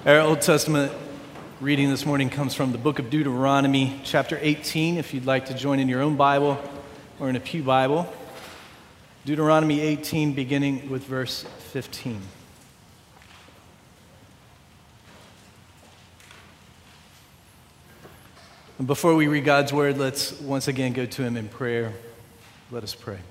Our Old Testament reading this morning comes from the book of Deuteronomy, chapter 18, if you'd like to join in your own Bible or in a pew Bible. Deuteronomy 18, beginning with verse 15. And before we read God's word, let's once again go to him in prayer. Let us pray.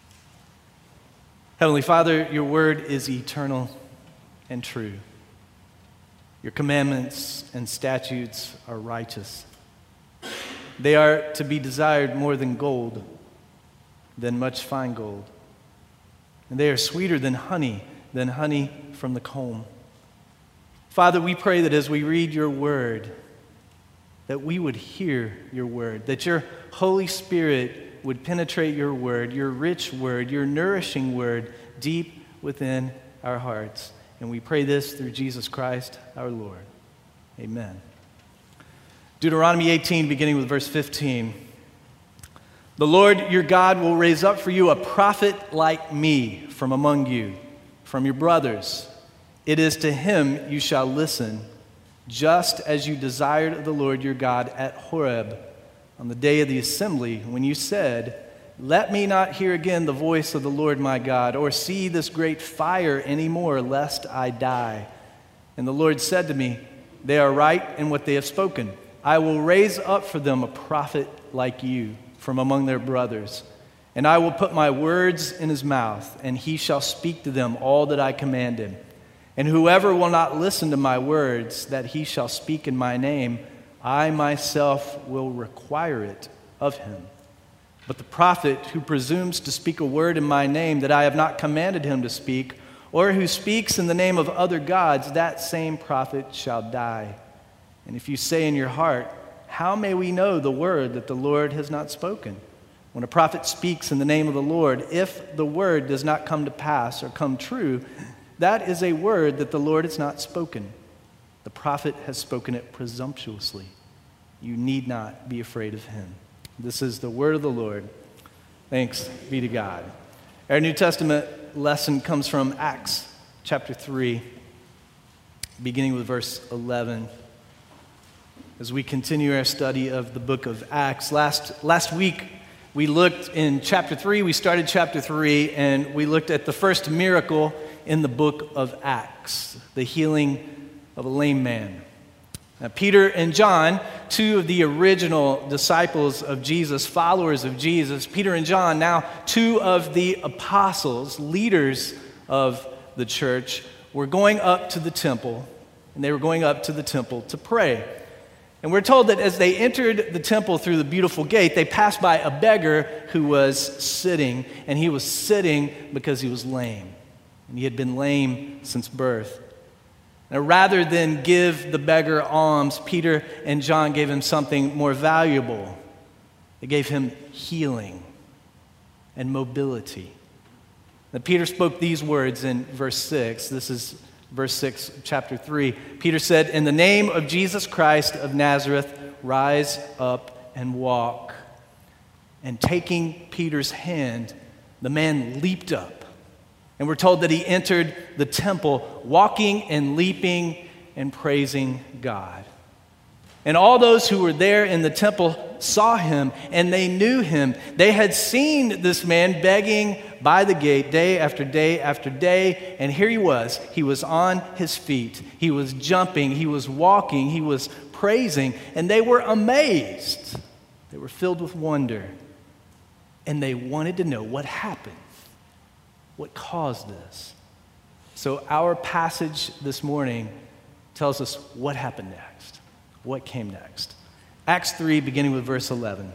Heavenly Father, your word is eternal and true. Your commandments and statutes are righteous. They are to be desired more than gold, than much fine gold. And they are sweeter than honey from the comb. Father, we pray that as we read your word, that we would hear your word, that your Holy Spirit would penetrate your word, your rich word, your nourishing word, deep within our hearts. And we pray this through Jesus Christ, our Lord. Amen. Deuteronomy 18, beginning with verse 15. The Lord your God will raise up for you a prophet like me from among you, from your brothers. It is to him you shall listen, just as you desired of the Lord your God at Horeb on the day of the assembly, when you said, let me not hear again the voice of the Lord my God, or see this great fire anymore, lest I die. And the Lord said to me, they are right in what they have spoken. I will raise up for them a prophet like you from among their brothers, and I will put my words in his mouth, and he shall speak to them all that I command him. And whoever will not listen to my words that he shall speak in my name, I myself will require it of him. But the prophet who presumes to speak a word in my name that I have not commanded him to speak, or who speaks in the name of other gods, that same prophet shall die. And if you say in your heart, how may we know the word that the Lord has not spoken? When a prophet speaks in the name of the Lord, if the word does not come to pass or come true, that is a word that the Lord has not spoken. The prophet has spoken it presumptuously. You need not be afraid of him. This is the word of the Lord. Thanks be to God. Our New Testament lesson comes from Acts chapter 3, beginning with verse 11. As we continue our study of the book of Acts, last week we looked in chapter 3, we started chapter 3, and we looked at the first miracle in the book of Acts, the healing of a lame man. Now, Peter and John, two of the original disciples of Jesus, followers of Jesus, Peter and John, now two of the apostles, leaders of the church, were going up to the temple, and they were going up to the temple to pray. And we're told that as they entered the temple through the beautiful gate, they passed by a beggar who was sitting, and he was sitting because he was lame. And he had been lame since birth. Now, rather than give the beggar alms, Peter and John gave him something more valuable. They gave him healing and mobility. Now, Peter spoke these words in verse 6. This is verse 6, chapter 3. Peter said, in the name of Jesus Christ of Nazareth, rise up and walk. And taking Peter's hand, the man leaped up. And we're told that he entered the temple walking and leaping and praising God. And all those who were there in the temple saw him and they knew him. They had seen this man begging by the gate day after day after day. And here he was. He was on his feet. He was jumping. He was walking. He was praising. And they were amazed. They were filled with wonder. And they wanted to know what happened. What caused this? So our passage this morning tells us what happened next. What came next? Acts 3, beginning with verse 11.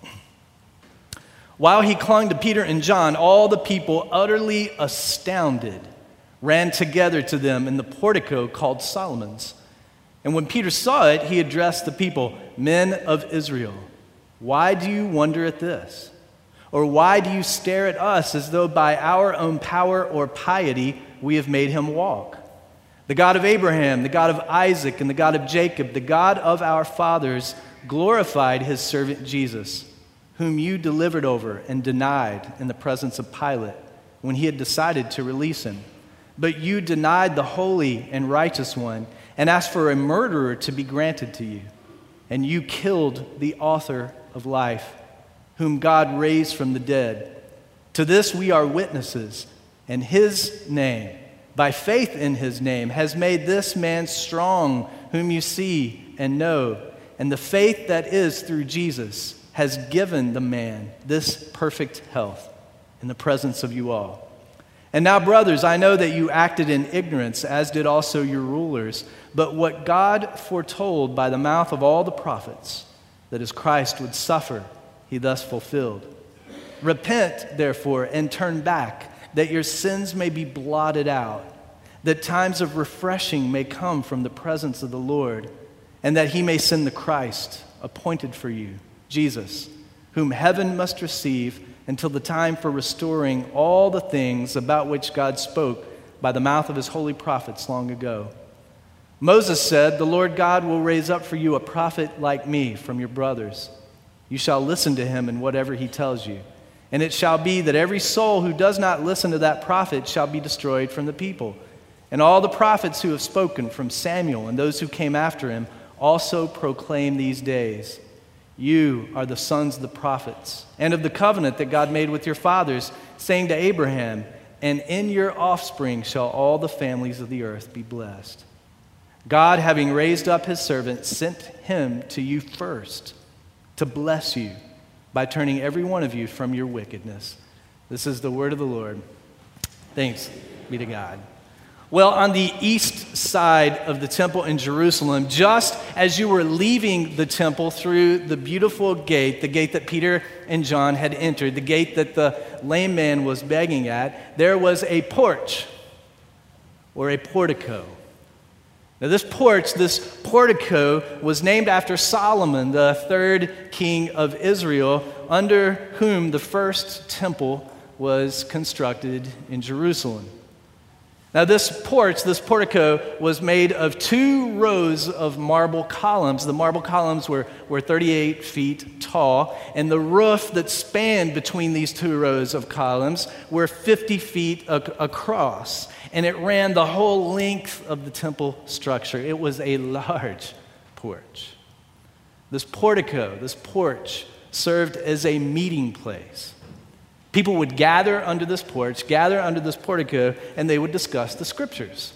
While he clung to Peter and John, all the people, utterly astounded, ran together to them in the portico called Solomon's. And when Peter saw it, he addressed the people, men of Israel, why do you wonder at this? Or why do you stare at us as though by our own power or piety we have made him walk? The God of Abraham, the God of Isaac, and the God of Jacob, the God of our fathers, glorified his servant Jesus, whom you delivered over and denied in the presence of Pilate when he had decided to release him. But you denied the holy and righteous one, and asked for a murderer to be granted to you. And you killed the author of life, whom God raised from the dead. To this we are witnesses, and his name, by faith in his name, has made this man strong, whom you see and know. And the faith that is through Jesus has given the man this perfect health in the presence of you all. And now, brothers, I know that you acted in ignorance, as did also your rulers. But what God foretold by the mouth of all the prophets, that as Christ would suffer, he thus fulfilled. Repent, therefore, and turn back, that your sins may be blotted out, that times of refreshing may come from the presence of the Lord, and that he may send the Christ appointed for you, Jesus, whom heaven must receive until the time for restoring all the things about which God spoke by the mouth of his holy prophets long ago. Moses said, "The Lord God will raise up for you a prophet like me from your brothers. You shall listen to him in whatever he tells you. And it shall be that every soul who does not listen to that prophet shall be destroyed from the people. And all the prophets who have spoken, from Samuel and those who came after him, also proclaim these days. You are the sons of the prophets, and of the covenant that God made with your fathers, saying to Abraham, 'And in your offspring shall all the families of the earth be blessed.' God, having raised up his servant, sent him to you first to bless you by turning every one of you from your wickedness." This is the word of the Lord. Thanks be to God. Well, on the east side of the temple in Jerusalem, just as you were leaving the temple through the beautiful gate, the gate that Peter and John had entered, the gate that the lame man was begging at, there was a porch or a portico. Now this portico was named after Solomon, the third king of Israel, under whom the first temple was constructed in Jerusalem. Now this portico, was made of 2 rows of marble columns. The marble columns were 38 feet tall, and the roof that spanned between these 2 rows of columns were 50 feet across, and it ran the whole length of the temple structure. It was a large porch. This porch, served as a meeting place. People would gather under this portico, and they would discuss the scriptures.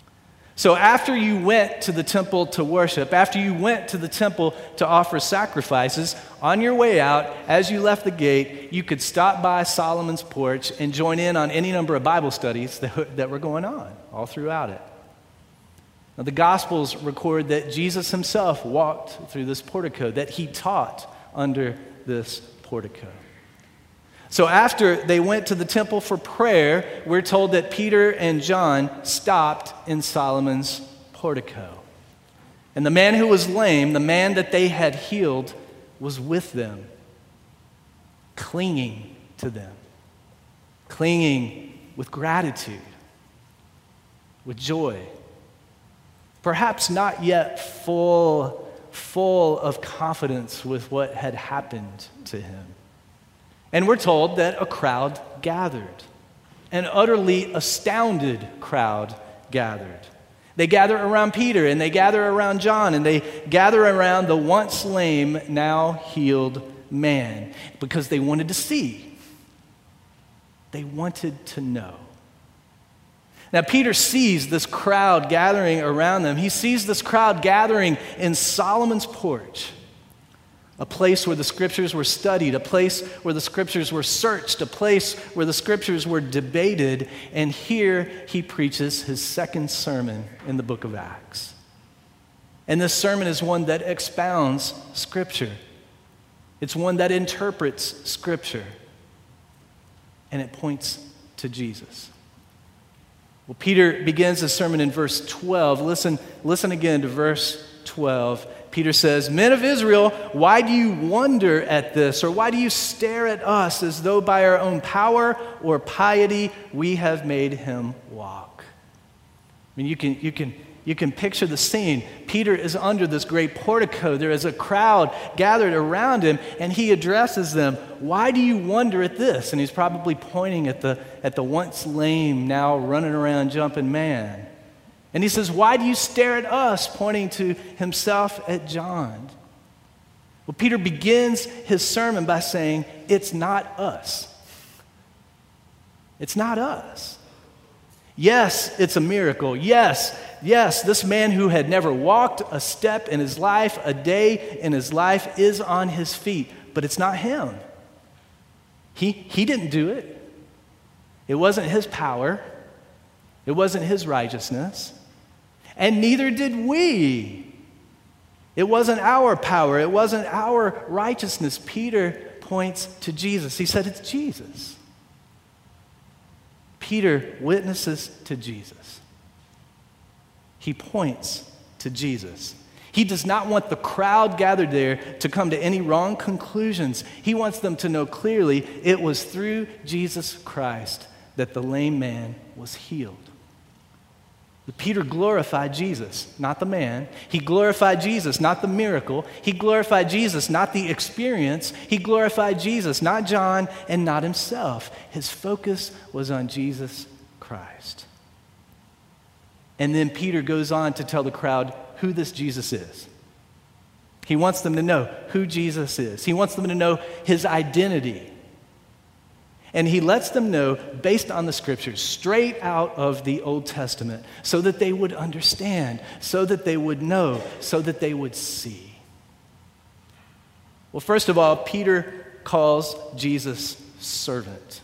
So after you went to the temple to worship, after you went to the temple to offer sacrifices, on your way out, as you left the gate, you could stop by Solomon's porch and join in on any number of Bible studies that were going on all throughout it. Now, the Gospels record that Jesus himself walked through this portico, that he taught under this portico. So after they went to the temple for prayer, we're told that Peter and John stopped in Solomon's portico. And the man who was lame, the man that they had healed, was with them, clinging to them, clinging with gratitude, with joy. Perhaps not yet full of confidence with what had happened to him. And we're told that a crowd gathered, an utterly astounded crowd gathered. They gather around Peter, and they gather around John, and they gather around the once lame, now healed man, because they wanted to see. They wanted to know. Now, Peter sees this crowd gathering around them. He sees this crowd gathering in Solomon's porch, a place where the scriptures were studied, a place where the scriptures were searched, a place where the scriptures were debated. And here he preaches his second sermon in the book of Acts. And this sermon is one that expounds scripture. It's one that interprets scripture. And it points to Jesus. Well, Peter begins his sermon in verse 12. Listen again to verse 12. Peter says, "Men of Israel, why do you wonder at this? Or why do you stare at us as though by our own power or piety we have made him walk?" I mean, you can picture the scene. Peter is under this great portico. There is a crowd gathered around him, and he addresses them. Why do you wonder at this? And he's probably pointing at the once lame, now running around jumping man. And he says, why do you stare at us? Pointing to himself at John. Well, Peter begins his sermon by saying, it's not us. It's not us. Yes, it's a miracle. Yes, this man who had never walked a step in his life, a day in his life, is on his feet. But it's not him. He didn't do it. It wasn't his power. It wasn't his righteousness. And neither did we. It wasn't our power. It wasn't our righteousness. Peter points to Jesus. He said, it's Jesus. Peter witnesses to Jesus. He points to Jesus. He does not want the crowd gathered there to come to any wrong conclusions. He wants them to know clearly it was through Jesus Christ that the lame man was healed. Peter glorified Jesus, not the man. He glorified Jesus, not the miracle. He glorified Jesus, not the experience. He glorified Jesus, not John and not himself. His focus was on Jesus Christ. And then Peter goes on to tell the crowd who this Jesus is. He wants them to know who Jesus is. He wants them to know his identity. And he lets them know based on the scriptures, straight out of the Old Testament, so that they would understand, so that they would know, so that they would see. Well, first of all, Peter calls Jesus servant.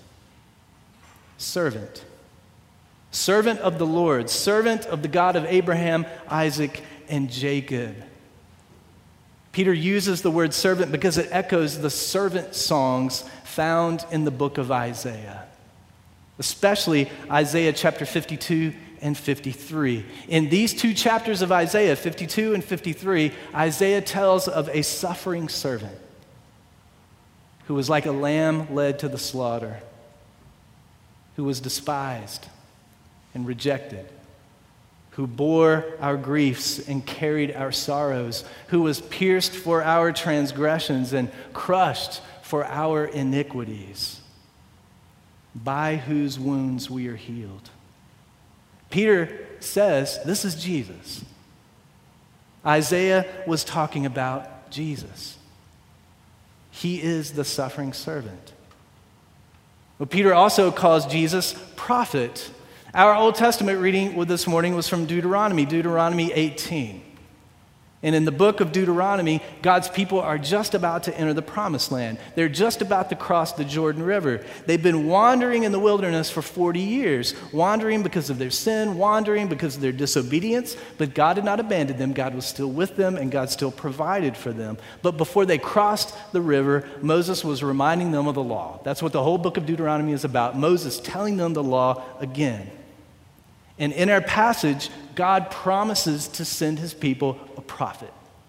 Servant. Servant of the Lord, servant of the God of Abraham, Isaac, and Jacob. Peter uses the word servant because it echoes the servant songs found in the book of Isaiah, especially Isaiah chapter 52 and 53. In these two chapters of Isaiah, 52 and 53, Isaiah tells of a suffering servant who was like a lamb led to the slaughter, who was despised and rejected, who bore our griefs and carried our sorrows, who was pierced for our transgressions and crushed for our iniquities, by whose wounds we are healed. Peter says, this is Jesus. Isaiah was talking about Jesus. He is the suffering servant. Well, Peter also calls Jesus prophet. Our Old Testament reading this morning was from Deuteronomy 18. And in the book of Deuteronomy, God's people are just about to enter the promised land. They're just about to cross the Jordan River. They've been wandering in the wilderness for 40 years, wandering because of their sin, wandering because of their disobedience, but God had not abandoned them. God was still with them, and God still provided for them. But before they crossed the river, Moses was reminding them of the law. That's what the whole book of Deuteronomy is about, Moses telling them the law again. And in our passage, God promises to send his people a prophet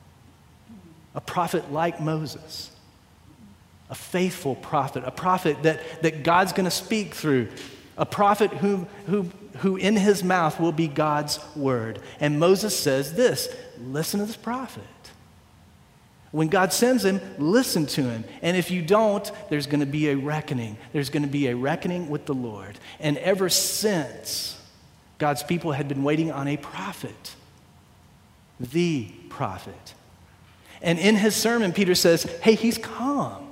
like Moses, a faithful prophet, a prophet that God's going to speak through, a prophet who in his mouth will be God's word. And Moses says this, listen to this prophet. When God sends him, listen to him. And if you don't, there's going to be a reckoning. There's going to be a reckoning with the Lord. And ever since, God's people had been waiting on a prophet, the prophet. And in his sermon, Peter says, hey, he's come.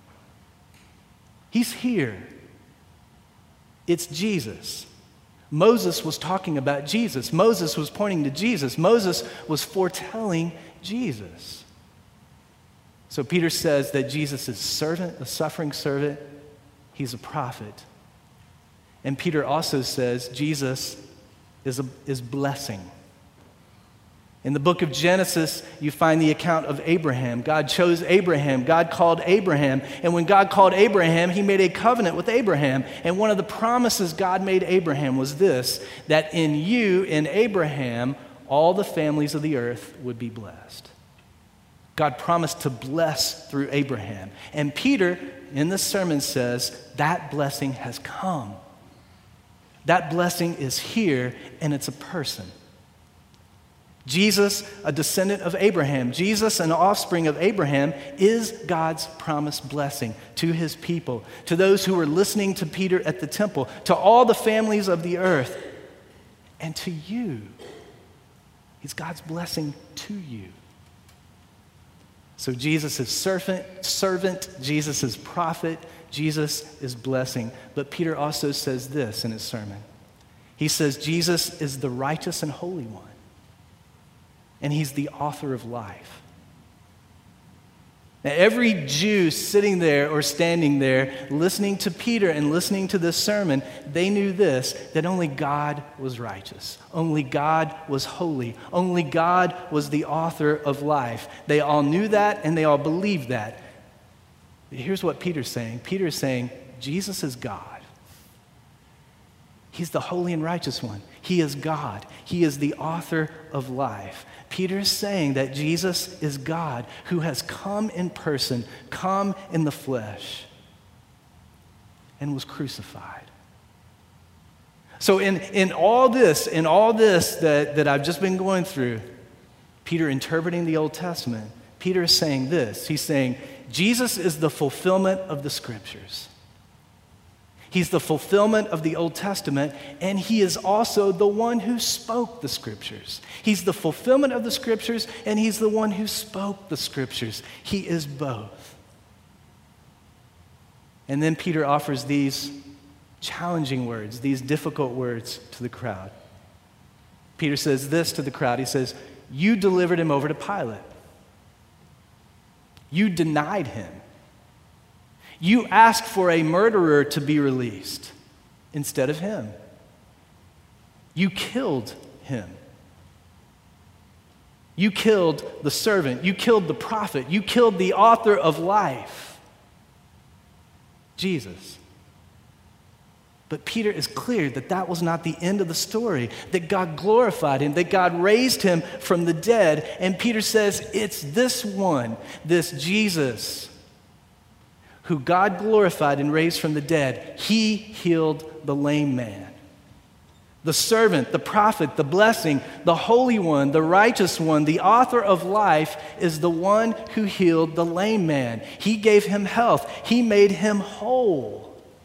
He's here. It's Jesus. Moses was talking about Jesus. Moses was pointing to Jesus. Moses was foretelling Jesus. So Peter says that Jesus is servant, a suffering servant. He's a prophet. And Peter also says Jesus is blessing. In the book of Genesis, you find the account of Abraham. God chose Abraham. God called Abraham. And when God called Abraham, he made a covenant with Abraham. And one of the promises God made Abraham was this, that in you, in Abraham, all the families of the earth would be blessed. God promised to bless through Abraham. And Peter, in this sermon, says that blessing has come. That blessing is here, and it's a person. Jesus, a descendant of Abraham, Jesus, an offspring of Abraham, is God's promised blessing to his people, to those who were listening to Peter at the temple, to all the families of the earth, and to you. He's God's blessing to you. So Jesus is servant, Jesus is prophet, Jesus is blessing. But Peter also says this in his sermon. He says Jesus is the righteous and holy one, and he's the author of life. Now, every Jew sitting there or standing there listening to Peter and listening to this sermon, they knew this, that only God was righteous. Only God was holy. Only God was the author of life. They all knew that and they all believed that. But here's what Peter's saying. Peter's saying, Jesus is God. He's the holy and righteous one. He is God. He is the author of life. Peter is saying that Jesus is God who has come in person, come in the flesh, and was crucified. So in all this that I've just been going through, Peter interpreting the Old Testament, Peter is saying this. He's saying, Jesus is the fulfillment of the Scriptures. He's the fulfillment of the Old Testament, and he is also the one who spoke the Scriptures. He's the fulfillment of the Scriptures, and he's the one who spoke the Scriptures. He is both. And then Peter offers these challenging words, these difficult words to the crowd. Peter says this to the crowd. He says, you delivered him over to Pilate. You denied him. You asked for a murderer to be released instead of him. You killed him. You killed the servant. You killed the prophet. You killed the author of life, Jesus. But Peter is clear that that was not the end of the story, that God glorified him, that God raised him from the dead. And Peter says, it's this one, this Jesus, who God glorified and raised from the dead. He healed the lame man. The servant, the prophet, the blessing, the holy one, the righteous one, the author of life is the one who healed the lame man. He gave him health. He made him whole.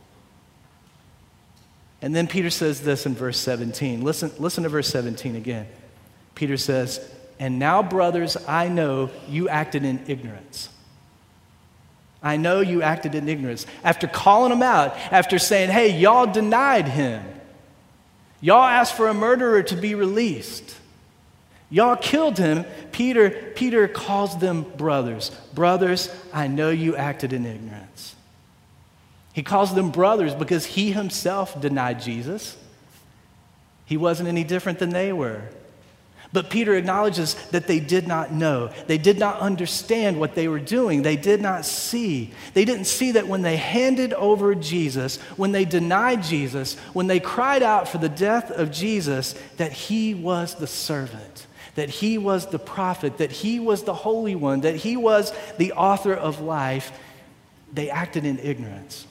And then Peter says this in verse 17. Listen to verse 17 again. Peter says, and now, brothers, I know you acted in ignorance. I know you acted in ignorance. After calling them out, after saying, hey, y'all denied him. Y'all asked for a murderer to be released. Y'all killed him. Peter calls them brothers. Brothers, I know you acted in ignorance. He calls them brothers because he himself denied Jesus. He wasn't any different than they were. But Peter acknowledges that they did not know. They did not understand what they were doing. They did not see. They didn't see that when they handed over Jesus, when they denied Jesus, when they cried out for the death of Jesus, that he was the servant, that he was the prophet, that he was the Holy One, that he was the author of life. They acted in ignorance.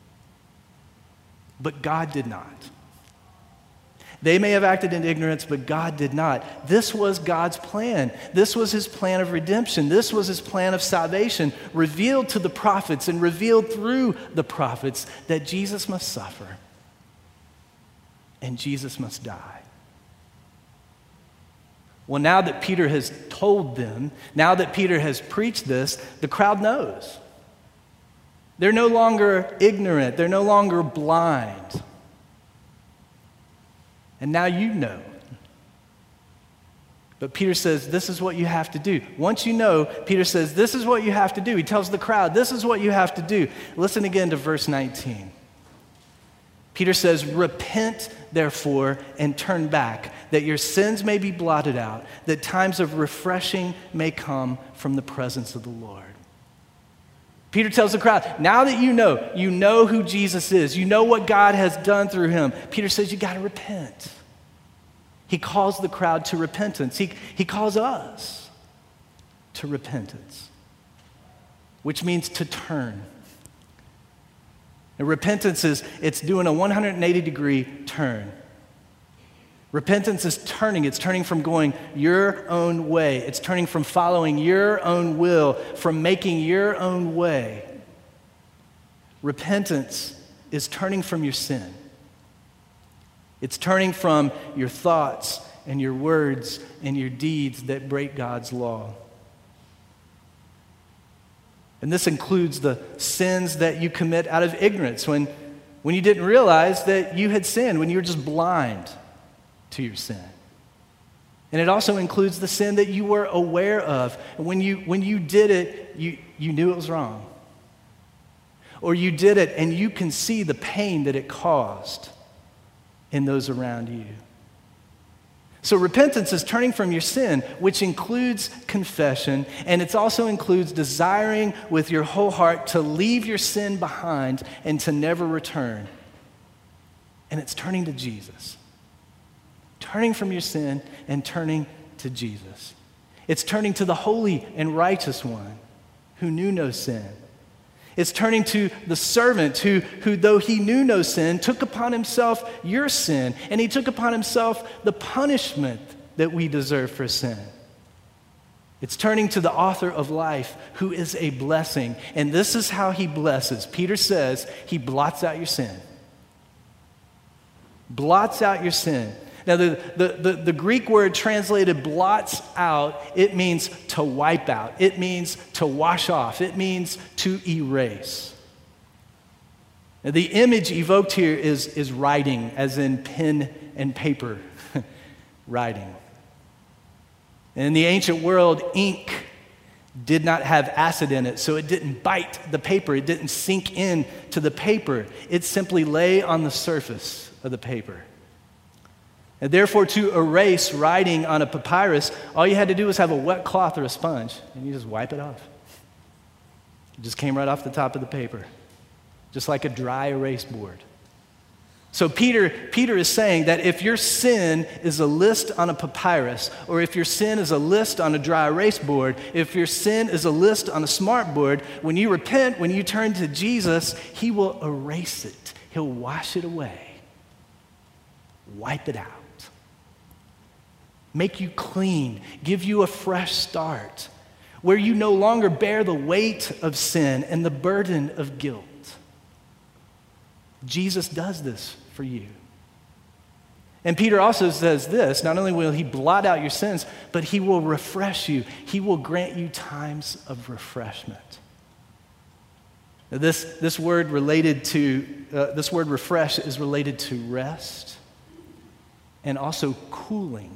But God did not. They may have acted in ignorance, but God did not. This was God's plan. This was his plan of redemption. This was his plan of salvation, revealed to the prophets and revealed through the prophets, that Jesus must suffer and Jesus must die. Well, now that Peter has told them, now that Peter has preached this, the crowd knows. They're no longer ignorant. They're no longer blind. And now you know. But Peter says, this is what you have to do. Once you know, Peter says, this is what you have to do. He tells the crowd, this is what you have to do. Listen again to verse 19. Peter says, repent, therefore, and turn back, that your sins may be blotted out, that times of refreshing may come from the presence of the Lord. Peter tells the crowd, now that you know who Jesus is, you know what God has done through him. Peter says, you got to repent. He calls the crowd to repentance. He calls us to repentance, which means to turn. And repentance it's doing a 180-degree turn. Repentance is turning. It's turning from going your own way. It's turning from following your own will, from making your own way. Repentance is turning from your sin. It's turning from your thoughts and your words and your deeds that break God's law. And this includes the sins that you commit out of ignorance when you didn't realize that you had sinned, when you were just blind to your sin. And it also includes the sin that you were aware of. And when you did it, you knew it was wrong. Or you did it and you can see the pain that it caused in those around you. So repentance is turning from your sin, which includes confession, and it also includes desiring with your whole heart to leave your sin behind and to never return. And it's turning to Jesus. Turning from your sin and turning to Jesus. It's turning to the holy and righteous one who knew no sin. It's turning to the servant who, though he knew no sin, took upon himself your sin, and he took upon himself the punishment that we deserve for sin. It's turning to the author of life, who is a blessing, and this is how he blesses. Peter says he blots out your sin. Blots out your sin. Now, the Greek word translated blots out, it means to wipe out. It means to wash off. It means to erase. Now, the image evoked here is writing, as in pen and paper writing. In the ancient world, ink did not have acid in it, so it didn't bite the paper. It didn't sink in to the paper. It simply lay on the surface of the paper. And therefore, to erase writing on a papyrus, all you had to do was have a wet cloth or a sponge, and you just wipe it off. It just came right off the top of the paper, just like a dry erase board. So Peter is saying that if your sin is a list on a papyrus, or if your sin is a list on a dry erase board, if your sin is a list on a smart board, when you repent, when you turn to Jesus, he will erase it. He'll wash it away, wipe it out. Make you clean, give you a fresh start, where you no longer bear the weight of sin and the burden of guilt. Jesus does this for you. And Peter also says this, not only will he blot out your sins, but he will refresh you. He will grant you times of refreshment. Now this word refresh is related to rest and also cooling.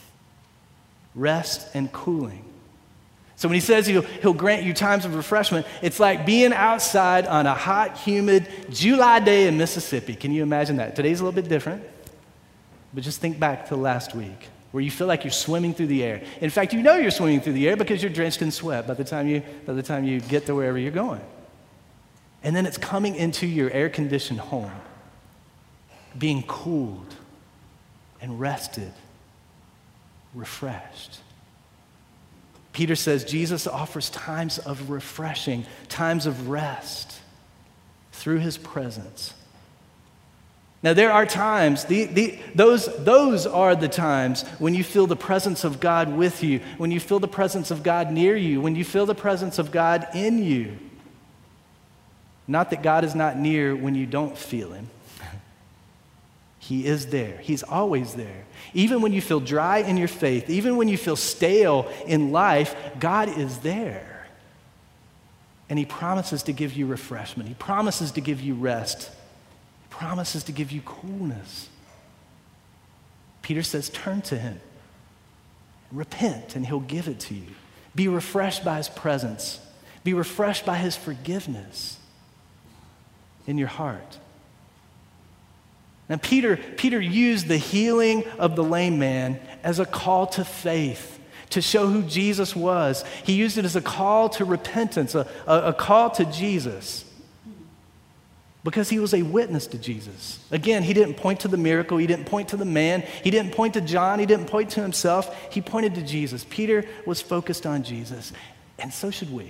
Rest and cooling. So when he says he'll grant you times of refreshment, it's like being outside on a hot, humid July day in Mississippi. Can you imagine that? Today's a little bit different, but just think back to last week where you feel like you're swimming through the air. In fact, you know you're swimming through the air because you're drenched in sweat by the time you get to wherever you're going. And then it's coming into your air-conditioned home, being cooled and rested, refreshed. Peter says Jesus offers times of refreshing, times of rest through his presence. Now there are times, those are the times when you feel the presence of God with you, when you feel the presence of God near you, when you feel the presence of God in you. Not that God is not near when you don't feel him. He is there. He's always there. Even when you feel dry in your faith, even when you feel stale in life, God is there. And he promises to give you refreshment. He promises to give you rest. He promises to give you coolness. Peter says, turn to him. Repent, and he'll give it to you. Be refreshed by his presence. Be refreshed by his forgiveness in your heart. Now, Peter used the healing of the lame man as a call to faith, to show who Jesus was. He used it as a call to repentance, a call to Jesus, because he was a witness to Jesus. Again, he didn't point to the miracle. He didn't point to the man. He didn't point to John. He didn't point to himself. He pointed to Jesus. Peter was focused on Jesus, and so should we.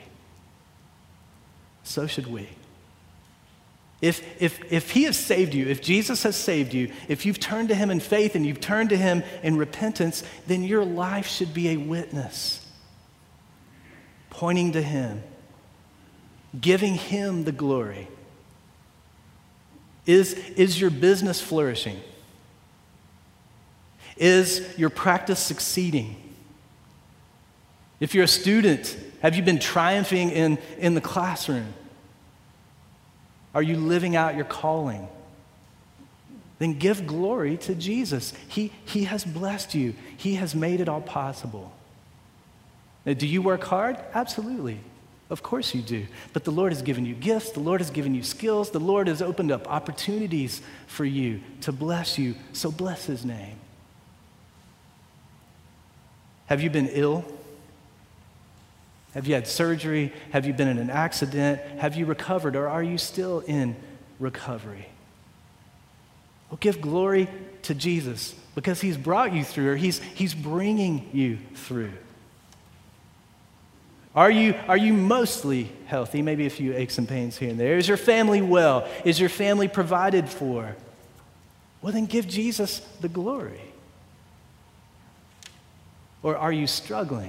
So should we. If he has saved you, if Jesus has saved you, if you've turned to him in faith and you've turned to him in repentance, then your life should be a witness, pointing to him, giving him the glory. Is your business flourishing? Is your practice succeeding? If you're a student, have you been triumphing in the classroom? Are you living out your calling? Then give glory to Jesus. He has blessed you. He has made it all possible. Now, do you work hard? Absolutely. Of course you do. But the Lord has given you gifts. The Lord has given you skills. The Lord has opened up opportunities for you to bless you. So bless his name. Have you been ill? Have you had surgery? Have you been in an accident? Have you recovered, or are you still in recovery? Well, give glory to Jesus because he's brought you through, or he's bringing you through. Are you mostly healthy? Maybe a few aches and pains here and there. Is your family well? Is your family provided for? Well, then give Jesus the glory. Or are you struggling?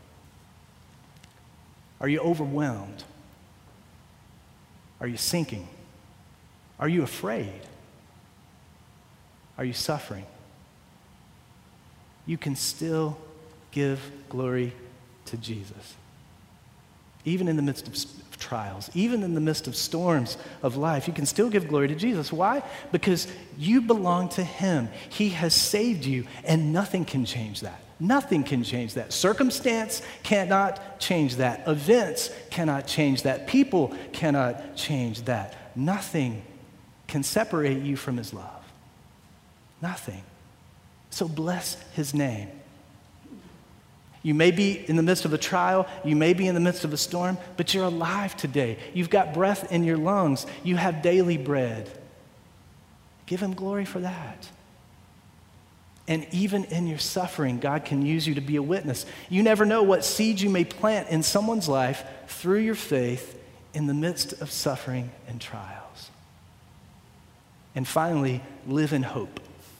Are you overwhelmed? Are you sinking? Are you afraid? Are you suffering? You can still give glory to Jesus. Even in the midst of trials, even in the midst of storms of life, you can still give glory to Jesus. Why? Because you belong to him. He has saved you, and nothing can change that. Nothing can change that. Circumstance cannot change that. Events cannot change that. People cannot change that. Nothing can separate you from his love. Nothing. So bless his name. You may be in the midst of a trial, you may be in the midst of a storm, but you're alive today. You've got breath in your lungs. You have daily bread. Give him glory for that. And even in your suffering, God can use you to be a witness. You never know what seed you may plant in someone's life through your faith in the midst of suffering and trials. And finally, live in hope.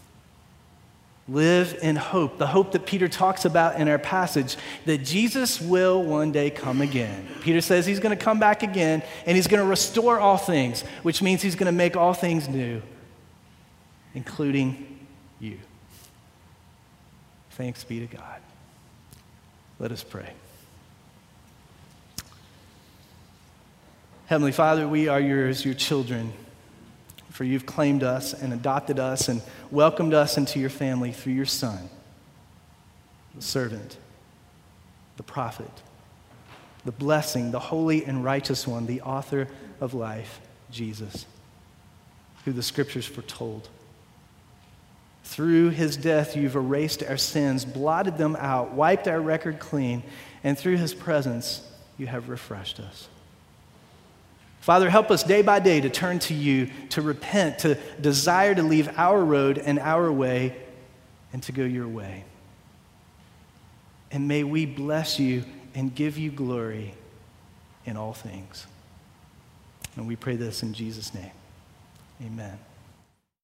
Live in hope, the hope that Peter talks about in our passage, that Jesus will one day come again. Peter says he's going to come back again, and he's going to restore all things, which means he's going to make all things new, including you. Thanks be to God. Let us pray. Heavenly Father, we are yours, your children. For you've claimed us and adopted us and welcomed us into your family through your Son, the servant, the prophet, the blessing, the holy and righteous one, the author of life, Jesus, who the scriptures foretold. Through his death, you've erased our sins, blotted them out, wiped our record clean, and through his presence, you have refreshed us. Father, help us day by day to turn to you, to repent, to desire to leave our road and our way and to go your way. And may we bless you and give you glory in all things. And we pray this in Jesus' name. Amen.